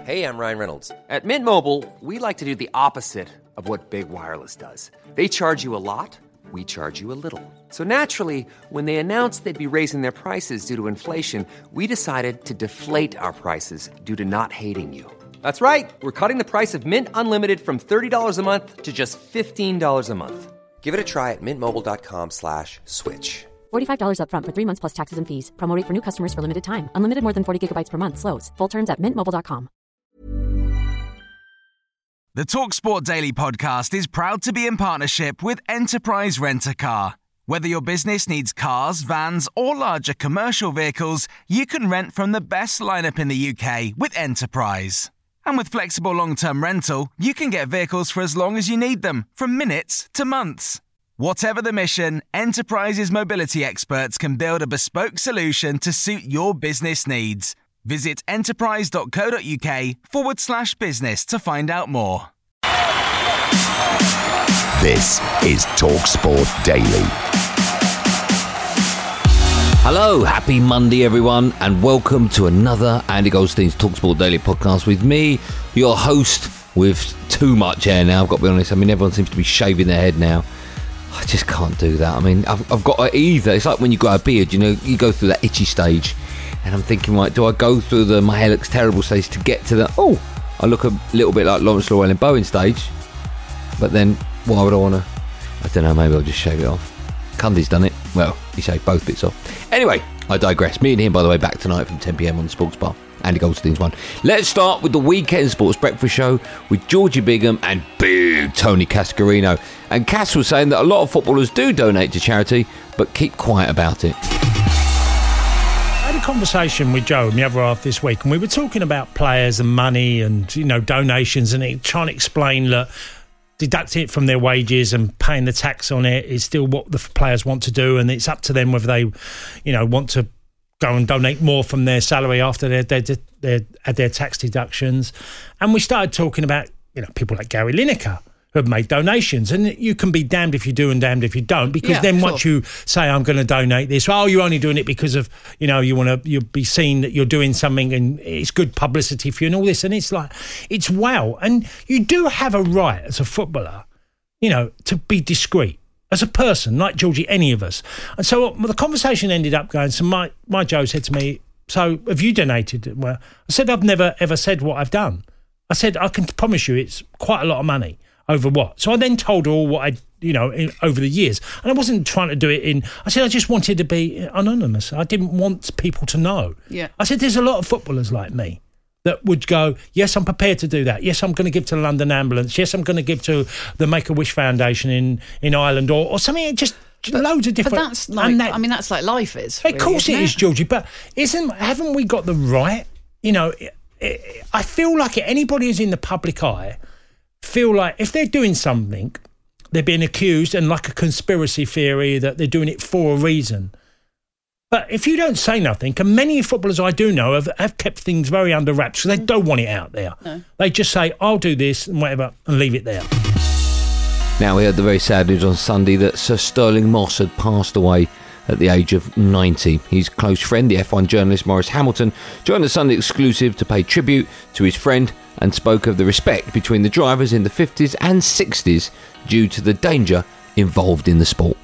Hey, I'm Ryan Reynolds. At Mint Mobile, we like to do the opposite of what Big Wireless does. They charge you a lot, we charge you a little. So naturally, when they announced they'd be raising their prices due to inflation, we decided to deflate our prices due to not hating you. That's right. We're cutting the price of Mint Unlimited from $30 a month to just $15 a month. Give it a try at mintmobile.com/switch. $45 up front for 3 months plus taxes and fees. Promo rate for new customers for limited time. Unlimited more than 40 gigabytes per month. Slows full terms at mintmobile.com. The TalkSport Daily podcast is proud to be in partnership with Enterprise Rent-A-Car. Whether your business needs cars, vans, or larger commercial vehicles, you can rent from the best lineup in the UK with Enterprise. And with flexible long-term rental, you can get vehicles for as long as you need them, from minutes to months. Whatever the mission, Enterprise's mobility experts can build a bespoke solution to suit your business needs. Visit enterprise.co.uk/business to find out more. This is TalkSport Daily. Hello, happy Monday everyone, and welcome to another Andy Goldstein's TalkSport Daily podcast with me, your host with too much hair now, I've got to be honest. I mean, everyone seems to be shaving their head now. I just can't do that. I mean, I've got to either. It's like when you grow a beard, you know, you go through that itchy stage. And I'm thinking, right, do I go through the my hair looks terrible stage to get to the, I look a little bit like Lawrence Llewellyn-Bowen stage. But then, why would I want to? I don't know, maybe I'll just shave it off. Cundy's done it. Well, he shaved both bits off. Anyway, I digress. Me and him, by the way, back tonight from 10 p.m. on the Sports Bar. Andy Goldstein's one. Let's start with the Weekend Sports Breakfast Show with Georgie Bigham and big Tony Cascarino. And Cass was saying that a lot of footballers do donate to charity, but keep quiet about it. I had a conversation with Joe in the other half this week, and we were talking about players and money and, you know, donations, and trying to explain that deducting it from their wages and paying the tax on it is still what the players want to do, and it's up to them whether they, you know, want to go and donate more from their salary after their tax deductions. And we started talking about, you know, people like Gary Lineker who have made donations, and you can be damned if you do and damned if you don't, because once you say, I'm going to donate this, you're only doing it because of, you know, you'll be seen that you're doing something and it's good publicity for you and all this. And it's like, it's wow. And you do have a right as a footballer, you know, to be discreet as a person, like Georgie, any of us. And so the conversation ended up going, so my Joe said to me, so have you donated? Well, I said, I've never ever said what I've done. I said, I can promise you it's quite a lot of money. Over what? So I then told her all what I, you know, over the years. And I wasn't trying to do it I said I just wanted to be anonymous. I didn't want people to know. Yeah. I said there's a lot of footballers like me that would go, yes, I'm prepared to do that. Yes, I'm going to give to the London Ambulance. Yes, I'm going to give to the Make-A-Wish Foundation in Ireland or something. Just loads of different. But that's like, that's like life is. Of course it is, Georgie. But haven't we got the right? You know, I feel like anybody who's in the public eye feel like if they're doing something, they're being accused and like a conspiracy theory that they're doing it for a reason. But if you don't say nothing, and many footballers I do know have kept things very under wraps because they don't want it out there. No. They just say, I'll do this and whatever, and leave it there. Now, we heard the very sad news on Sunday that Sir Sterling Moss had passed away at the age of 90. His close friend, the F1 journalist Maurice Hamilton, joined the Sunday Exclusive to pay tribute to his friend and spoke of the respect between the drivers in the 50s and 60s due to the danger involved in the sport.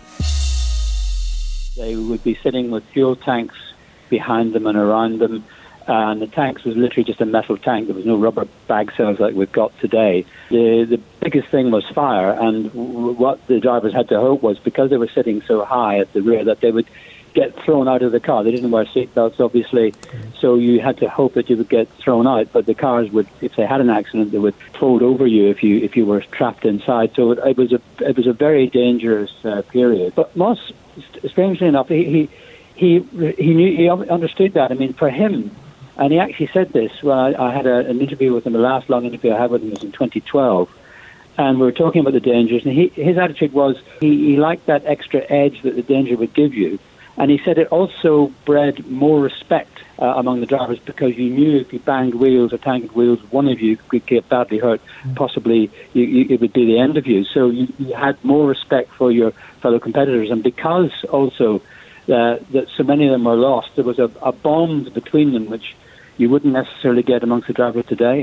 They would be sitting with fuel tanks behind them and around them, and the tanks was literally just a metal tank. There was no rubber bag cells like we've got today. The biggest thing was fire, and what the drivers had to hope was, because they were sitting so high at the rear, that they would get thrown out of the car. They didn't wear seatbelts, obviously, so you had to hope that you would get thrown out. But the cars would, if they had an accident, they would fold over you if you were trapped inside. So it was a very dangerous period. But Moss, strangely enough, he knew, he understood that. I mean, for him, and he actually said this. Well, I had an interview with him. The last long interview I had with him was in 2012. And we were talking about the dangers, and his attitude was he liked that extra edge that the danger would give you. And he said it also bred more respect among the drivers, because you knew if you banged wheels or tangled wheels, one of you could get badly hurt. Possibly it would be the end of you. So you had more respect for your fellow competitors. And because also that so many of them were lost, there was a bond between them which you wouldn't necessarily get amongst the drivers today.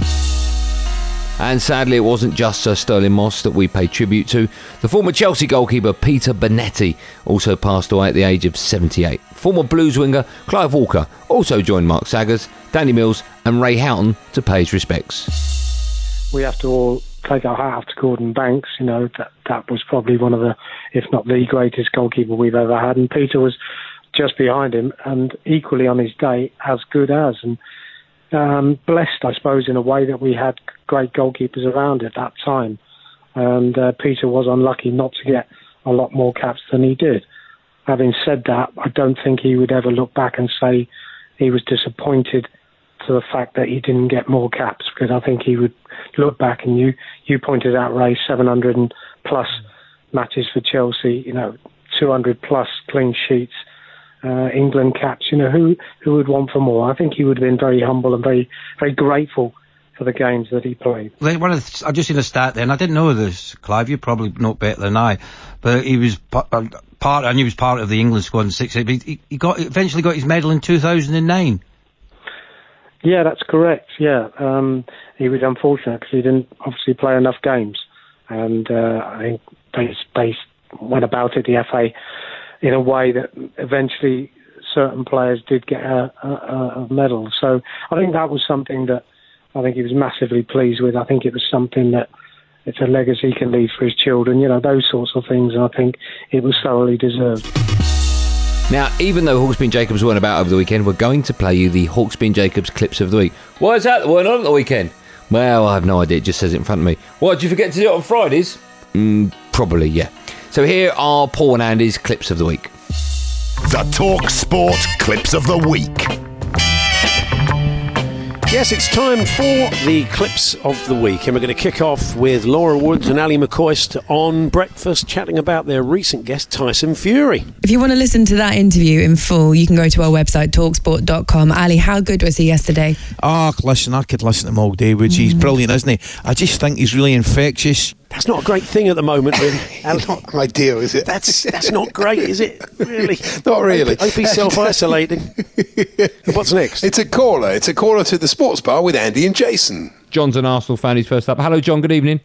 And sadly, it wasn't just Sir Sterling Moss that we paid tribute to. The former Chelsea goalkeeper Peter Bonetti also passed away at the age of 78. Former Blues winger Clive Walker also joined Mark Saggers, Danny Mills and Ray Houghton to pay his respects. We have to all take our hat off to Gordon Banks. You know, that was probably one of the, if not the greatest goalkeeper we've ever had. And Peter was just behind him and equally on his day as good as. And blessed, I suppose, in a way that we had great goalkeepers around at that time. And Peter was unlucky not to get a lot more caps than he did. Having said that, I don't think he would ever look back and say he was disappointed to the fact that he didn't get more caps, because I think he would look back, and you pointed out, Ray, 700 and plus matches for Chelsea, 200 plus clean sheets, England caps. Who would want for more? I think he would have been very humble and very, very grateful for the games that he played. I've just seen a stat there, and I didn't know this, Clive. You probably know better than I, but he was I knew he was part of the England squad in '68. But he eventually got his medal in 2009. Yeah, that's correct. Yeah, he was unfortunate because he didn't obviously play enough games, and I think they went about it, the FA, in a way that eventually certain players did get a medal. So I think that was something that I think he was massively pleased with. I think it was something that it's a legacy he can leave for his children, those sorts of things, and I think it was thoroughly deserved. Now, even though Hawksbee and Jacobs weren't about over the weekend, we're going to play you the Hawksbee and Jacobs clips of the week. Why is that? They weren't on at the weekend. Well, I have no idea. It just says it in front of me. What, did you forget to do it on Fridays? Probably, yeah. So here are Paul and Andy's clips of the week. The Talk Sport Clips of the Week. Yes, it's time for the clips of the week, and we're going to kick off with Laura Woods and Ali McCoist on breakfast, chatting about their recent guest, Tyson Fury. If you want to listen to that interview in full, you can go to our website, talksport.com. Ali, how good was he yesterday? Listen, I could listen to him all day, Woods. He's brilliant, isn't he? I just think he's really infectious. That's not a great thing at the moment, really. Not ideal, is it? That's not great, is it? Really? Not really. I hope he's self-isolating. What's next? It's a caller. It's a caller to the Sports Bar with Andy and Jason. John's an Arsenal fan. He's first up. Hello, John. Good evening.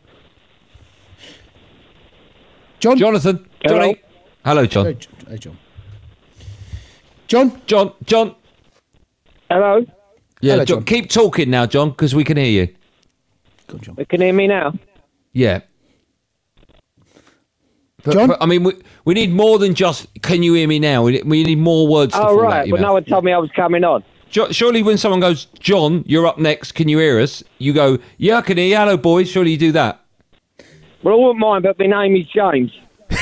John? Jonathan. Hello. Johnny. Hello, John. Hey, John. John. Hello? Yeah, Hello, John. Keep talking now, John, because we can hear you. Go on, John. You can hear me now? Yeah. John? But, I mean, we need more than just, can you hear me now? We need more words to fall out your but mouth. no one told me I was coming on. Surely when someone goes, John, you're up next, can you hear us? You go, yeah, I can hear you. Hello, boys. Surely you do that. Well, I wouldn't mind, but my name is James.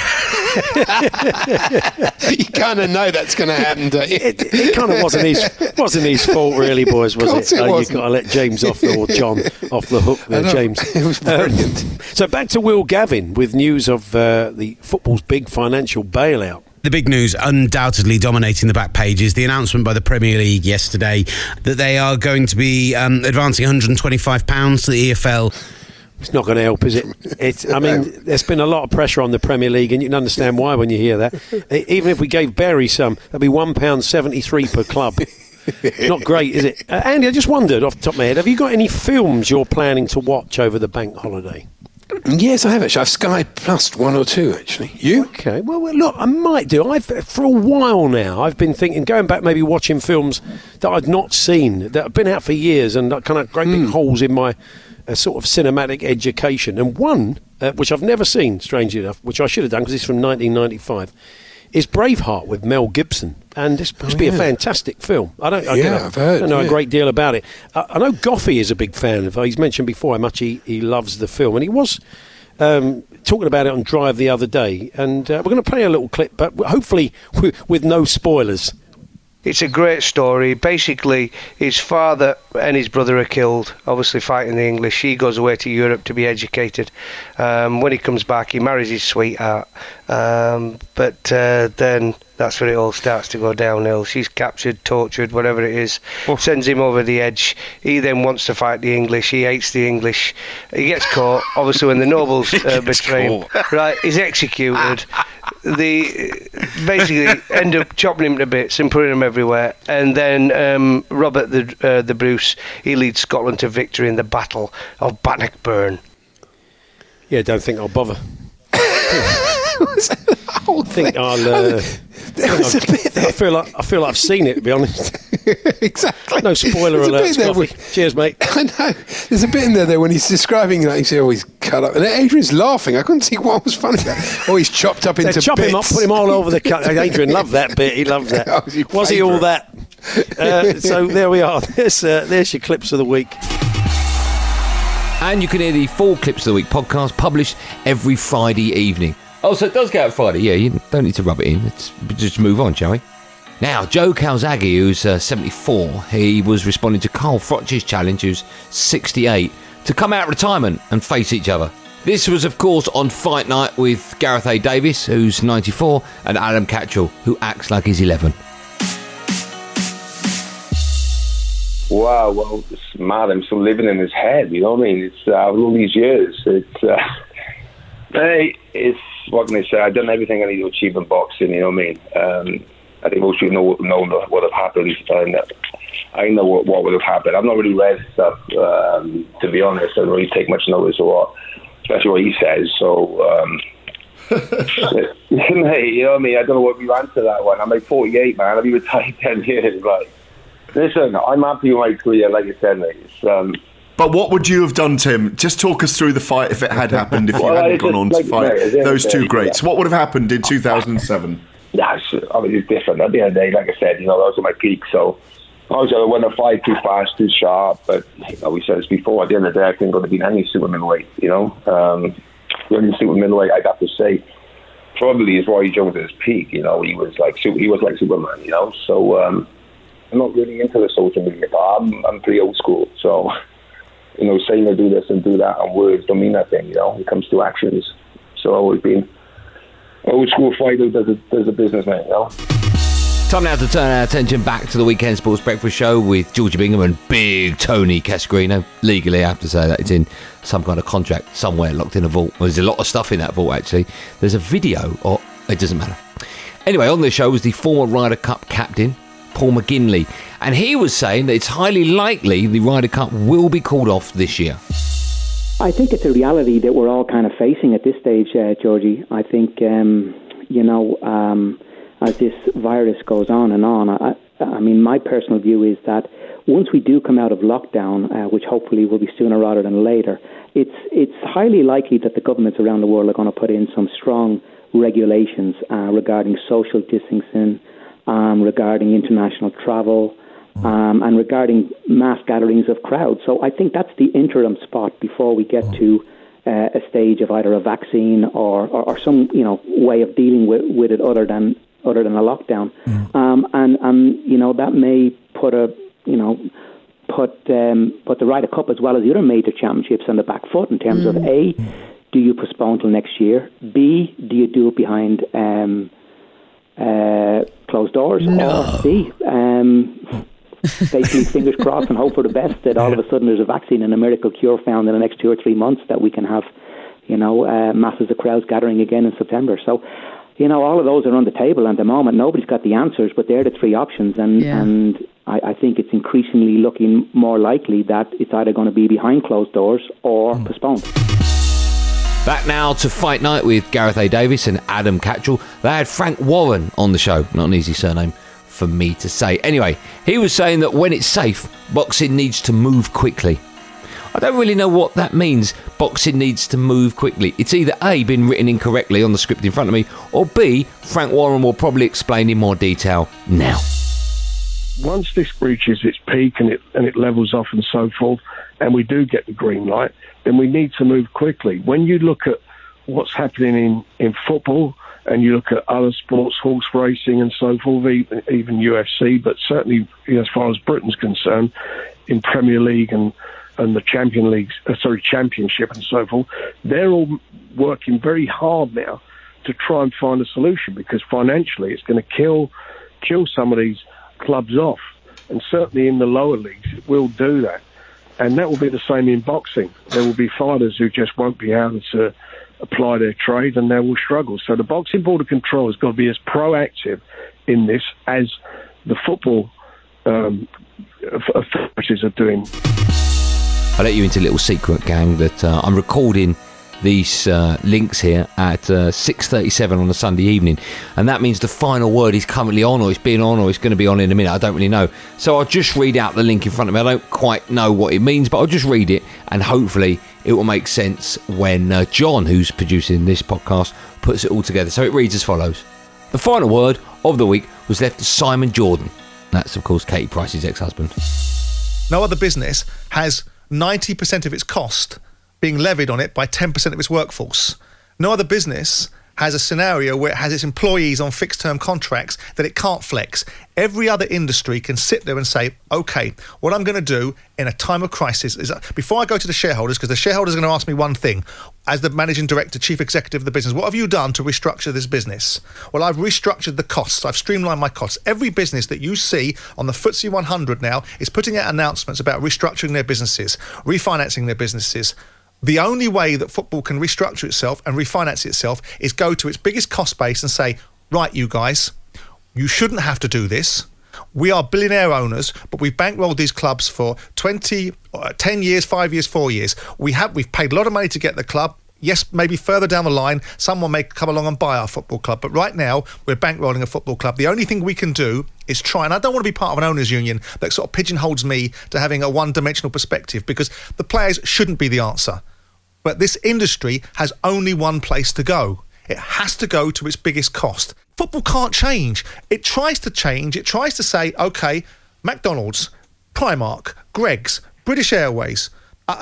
You kind of know that's going to happen, don't you? It kind of wasn't his fault, really, boys, was it? You've got to let James off or John off the hook there, James. It was brilliant. So back to Will Gavin with news of the football's big financial bailout. The big news undoubtedly dominating the back pages, the announcement by the Premier League yesterday that they are going to be advancing £125 to the EFL. It's not going to help, is it? There's been a lot of pressure on the Premier League, and you can understand why when you hear that. Even if we gave Barry some, that'd be £1.73 per club. Not great, is it? Andy, I just wondered, off the top of my head, have you got any films you're planning to watch over the bank holiday? Yes, I have, actually. I've Sky Plus one or two, actually. You? Okay, well, look, I might do. For a while now, I've been thinking, going back, maybe watching films that I've not seen, that have been out for years, and kind of great big holes in my sort of cinematic education. And one, which I've never seen, strangely enough, which I should have done because it's from 1995, is Braveheart with Mel Gibson. And this must be a fantastic film. I've heard. I don't know a great deal about it. I know Goffey is a big fan of it. He's mentioned before how much he loves the film. And he was talking about it on Drive the other day. And we're going to play a little clip, but hopefully with no spoilers. It's a great story. Basically, his father and his brother are killed, obviously fighting the English. He goes away to Europe to be educated. When he comes back, he marries his sweetheart. But then that's where it all starts to go downhill. She's captured, tortured, whatever it is, sends him over the edge. He then wants to fight the English. He hates the English. He gets caught, obviously, when the nobles betray him. Right, he's executed. they basically end up chopping him to bits and putting him everywhere. And then Robert the Bruce, he leads Scotland to victory in the Battle of Bannockburn. Yeah, don't think I'll bother. I think I'll. I feel like I've seen it, to be honest. Exactly. No spoiler alert. Cheers, mate. I know. There's a bit in there when he's describing that. He said, "Oh, he's cut up," and Adrian's laughing. I couldn't see what was funny about it. Oh, he's chopped up into chop bits. him up, put him all over the cut. Adrian loved that bit. He loved that. Was he all that? So there we are. There's your clips of the week. And you can hear the full Clips of the Week podcast published every Friday evening. Oh, so it does go out Friday. Yeah, you don't need to rub it in. Let's just move on, shall we? Now, Joe Calzaghe, who's 74, he was responding to Carl Froch's challenge, who's 68, to come out of retirement and face each other. This was, of course, on Fight Night with Gareth A. Davis, who's 94, and Adam Cattrall, who acts like he's 11. Wow, well, it's mad. I'm still living in his head, you know what I mean? It's all these years. It's what can I say? I've done everything I need to achieve in boxing, you know what I mean? I think most people know what would have happened, and I know what would have happened. I've not really read stuff, to be honest. I don't really take much notice of especially what he says. So, hey, you know what I mean? I don't know what we answer that one. I'm like 48, man. I'll be retired 10 years. Like, listen, I'm happy with my career, like I said, mate. But what would you have done, Tim? Just talk us through the fight if it had happened, if you hadn't gone on to fight those two greats. What would have happened in 2007? Yeah, it's different. At the end of the day, like I said, that was at my peak. So, obviously, I wouldn't have fight too fast, too sharp. But, we said this before, at the end of the day, I think it would have been any super middleweight, The only super middleweight, I'd have to say, probably is Roy Jones at his peak. He was like Superman, So, I'm not really into the social media, but I'm pretty old school. So, saying I do this and do that and words don't mean nothing, it comes to actions. So I've always been old school fighter does a business, mate, Time now to turn our attention back to the Weekend Sports Breakfast Show with Georgie Bingham and Big Tony Cascarino. Legally, I have to say that it's in some kind of contract somewhere locked in a vault. Well, there's a lot of stuff in that vault, actually. There's a video, or it doesn't matter. Anyway, on the show was the former Ryder Cup captain, Paul McGinley, and he was saying that it's highly likely the Ryder Cup will be called off this year. I think it's a reality that we're all kind of facing at this stage, Georgie. I think, as this virus goes on and on, I mean, my personal view is that once we do come out of lockdown, which hopefully will be sooner rather than later, it's highly likely that the governments around the world are going to put in some strong regulations regarding social distancing, regarding international travel, and regarding mass gatherings of crowds. So I think that's the interim spot before we get to a stage of either a vaccine or some way of dealing with it other than a lockdown. And that may put the Ryder Cup as well as the other major championships on the back foot in terms of A, do you postpone till next year? B, do you do it behind closed doors? No. Or C, basically fingers crossed and hope for the best that all of a sudden there's a vaccine and a miracle cure found in the next 2 or 3 months that we can have, masses of crowds gathering again in September. So, all of those are on the table at the moment. Nobody's got the answers, but they're the three options. And I think it's increasingly looking more likely that it's either going to be behind closed doors or postponed. Back now to Fight Night with Gareth A. Davis and Adam Cattrall. They had Frank Warren on the show. Not an easy surname for me to say. Anyway, he was saying that when it's safe, boxing needs to move quickly. I don't really know what that means. Boxing needs to move quickly. It's either A, been written incorrectly on the script in front of me, or B, Frank Warren will probably explain in more detail now. Once this reaches its peak and it levels off and so forth, and we do get the green light, then we need to move quickly. When you look at what's happening in football, and you look at other sports, horse racing and so forth, even UFC, but certainly as far as Britain's concerned, in Premier League and the Championship and so forth, they're all working very hard now to try and find a solution, because financially it's going to kill some of these clubs off, and certainly in the lower leagues it will do that. And that will be the same in boxing. There will be fighters who just won't be able to apply their trade, and they will struggle. So the Boxing Board of Control has got to be as proactive in this as the football authorities are doing. I'll let you into a little secret, gang, that I'm recording these links here at 6:37 on a Sunday evening, and that means the final word is currently on, or it's been on, or it's going to be on in a minute. I don't really know, so I'll just read out the link in front of me. I don't quite know what it means, but I'll just read it, and hopefully it will make sense when John, who's producing this podcast, puts it all together. So it reads as follows: the final word of the week was left to Simon Jordan. That's, of course, Katie Price's ex-husband. No other business has 90% of its cost being levied on it by 10% of its workforce. No other business has a scenario where it has its employees on fixed-term contracts that it can't flex. Every other industry can sit there and say, OK, what I'm going to do in a time of crisis is, before I go to the shareholders, because the shareholders are going to ask me one thing, as the managing director, chief executive of the business, what have you done to restructure this business? Well, I've restructured the costs. I've streamlined my costs. Every business that you see on the FTSE 100 now is putting out announcements about restructuring their businesses, refinancing their businesses. The only way that football can restructure itself and refinance itself is go to its biggest cost base and say, right, you guys, you shouldn't have to do this. We are billionaire owners, but we've bankrolled these clubs for 10 years, 5 years, 4 years. We've paid a lot of money to get the club. Yes, maybe further down the line, someone may come along and buy our football club. But right now, we're bankrolling a football club. The only thing we can do is try, and I don't want to be part of an owners' union that sort of pigeonholes me to having a one-dimensional perspective, because the players shouldn't be the answer. But this industry has only one place to go. It has to go to its biggest cost. Football can't change. It tries to change. It tries to say, OK, McDonald's, Primark, Greggs, British Airways,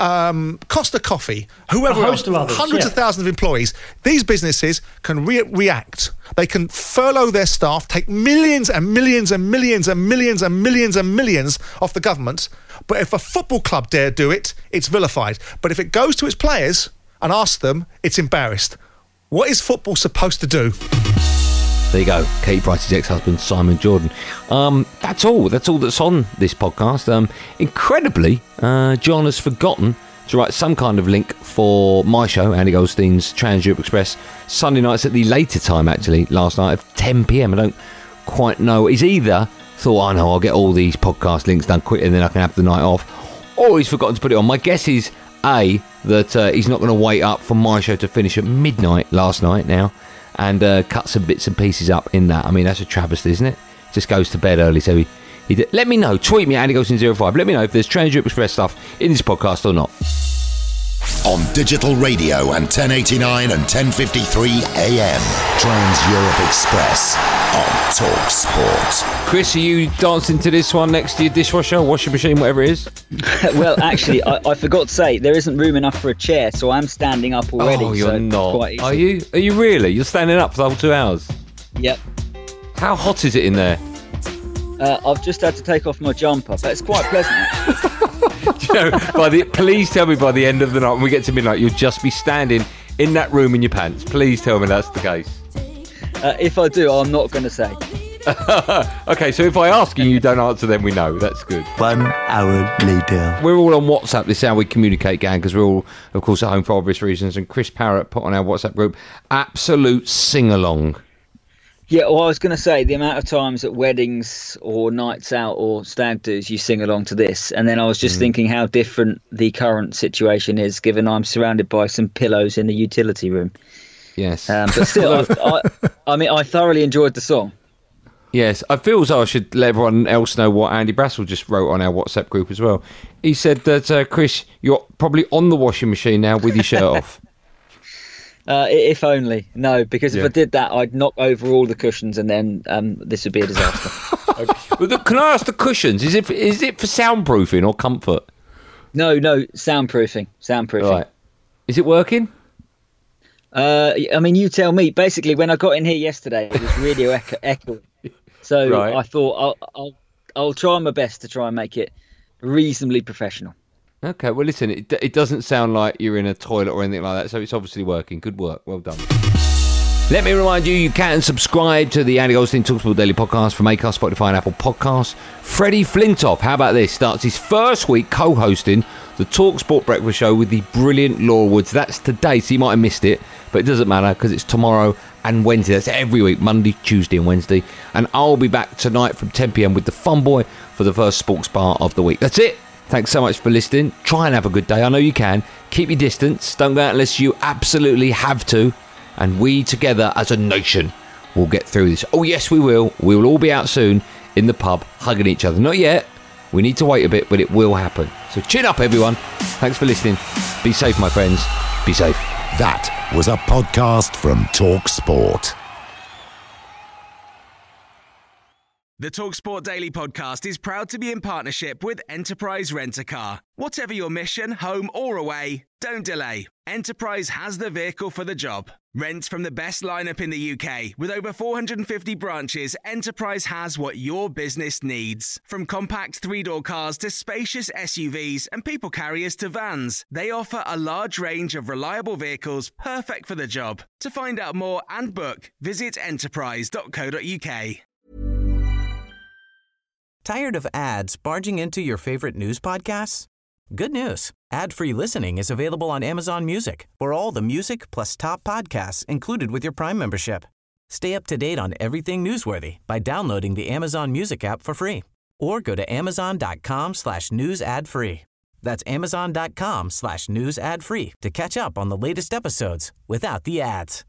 Costa Coffee, whoever else, hundreds of thousands of employees. These businesses can react. They can furlough their staff, take millions and millions and millions and millions and millions and millions off the government. But if a football club dare do it, it's vilified. But if it goes to its players and asks them, it's embarrassed. What is football supposed to do? There you go, Katie Price's ex-husband, Simon Jordan. That's all that's on this podcast. Incredibly, John has forgotten to write some kind of link for my show, Andy Goldstein's Trans Europe Express, Sunday nights at the later time, actually, last night at 10 p.m. I don't quite know. He's either thought, no, I'll get all these podcast links done quick and then I can have the night off, or he's forgotten to put it on. My guess is, A, that he's not going to wait up for my show to finish at midnight last night now, and cut some bits and pieces up in that. I mean, that's a travesty, isn't it? Just goes to bed early, so he did. Let me know. Tweet me at AndyGoldstein05. Let me know if there's Trans Europe Express stuff in this podcast or not. On digital radio and 1089 and 1053 AM. Trans Europe Express on Talk Sport. Chris, are you dancing to this one next to your dishwasher, washing machine, whatever it is? Well, actually, I forgot to say, there isn't room enough for a chair, so I'm standing up already. Oh, you're so not. Quite easy. Are you? Are you really? You're standing up for the whole 2 hours? Yep. How hot is it in there? I've just had to take off my jumper, but it's quite pleasant, actually. Please tell me by the end of the night, when we get to midnight, you'll just be standing in that room in your pants. Please tell me that's the case. If I do, I'm not going to say. Okay, so if I ask you, you don't answer, then we know. That's good. 1 hour later. We're all on WhatsApp. This is how we communicate, gang, because we're all, of course, at home for obvious reasons. And Chris Parrott put on our WhatsApp group, absolute sing-along. Yeah, well, I was going to say, the amount of times at weddings or nights out or stag do's you sing along to this, and then I was just thinking how different the current situation is, given I'm surrounded by some pillows in the utility room. Yes. But still, I mean, I thoroughly enjoyed the song. Yes, I feel as though I should let everyone else know what Andy Brassel just wrote on our WhatsApp group as well. He said that, Chris, you're probably on the washing machine now with your shirt off. If only. No, because if I did that, I'd knock over all the cushions and then this would be a disaster. Can I ask the cushions? Is it for soundproofing or comfort? No, soundproofing. Right. Is it working? I mean, you tell me. Basically, when I got in here yesterday, it was radio echoing. So right. I thought I'll try my best to try and make it reasonably professional. Okay, well, listen, it doesn't sound like you're in a toilet or anything like that, so it's obviously working. Good work. Well done. Let me remind you can subscribe to the Andy Goldstein TalkSport Daily Podcast from Acast, Spotify and Apple Podcasts. Freddie Flintoff, how about this, starts his first week co-hosting the TalkSport Breakfast Show with the brilliant Laura Woods. That's today, so you might have missed it. But it doesn't matter because it's tomorrow and Wednesday. That's every week, Monday, Tuesday and Wednesday. And I'll be back tonight from 10 p.m. with the Fun Boy for the first sports bar of the week. That's it. Thanks so much for listening. Try and have a good day. I know you can. Keep your distance. Don't go out unless you absolutely have to. And we together as a nation will get through this. Oh, yes, we will. We will all be out soon in the pub hugging each other. Not yet. We need to wait a bit, but it will happen. So chin up, everyone. Thanks for listening. Be safe, my friends. Be safe. That was a podcast from TalkSport. The TalkSport Daily Podcast is proud to be in partnership with Enterprise Rent-A-Car. Whatever your mission, home or away, don't delay. Enterprise has the vehicle for the job. Rent from the best lineup in the UK. With over 450 branches, Enterprise has what your business needs. From compact three-door cars to spacious SUVs and people carriers to vans, they offer a large range of reliable vehicles perfect for the job. To find out more and book, visit enterprise.co.uk. Tired of ads barging into your favorite news podcasts? Good news. Ad-free listening is available on Amazon Music for all the music plus top podcasts included with your Prime membership. Stay up to date on everything newsworthy by downloading the Amazon Music app for free or go to amazon.com/news ad free. That's amazon.com/news ad free to catch up on the latest episodes without the ads.